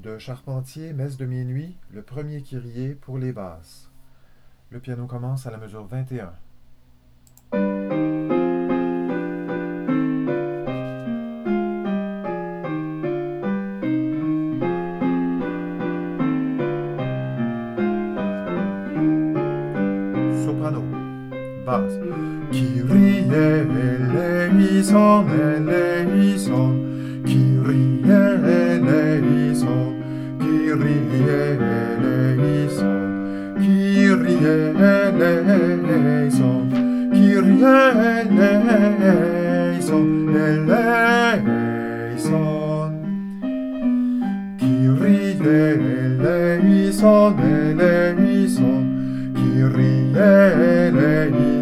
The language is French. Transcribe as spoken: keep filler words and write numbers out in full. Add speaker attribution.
Speaker 1: de Charpentier, Messe de minuit, le premier Kyrie pour les basses. Le piano commence à la mesure vingt et un. Soprano, basse. Kyrie eleison, eleison, Kyrie eleison, Kyrie eleison, Kyrie eleison, Kyrie eleison, eleison, Kyrie eleison, eleison, Kyrie eleison.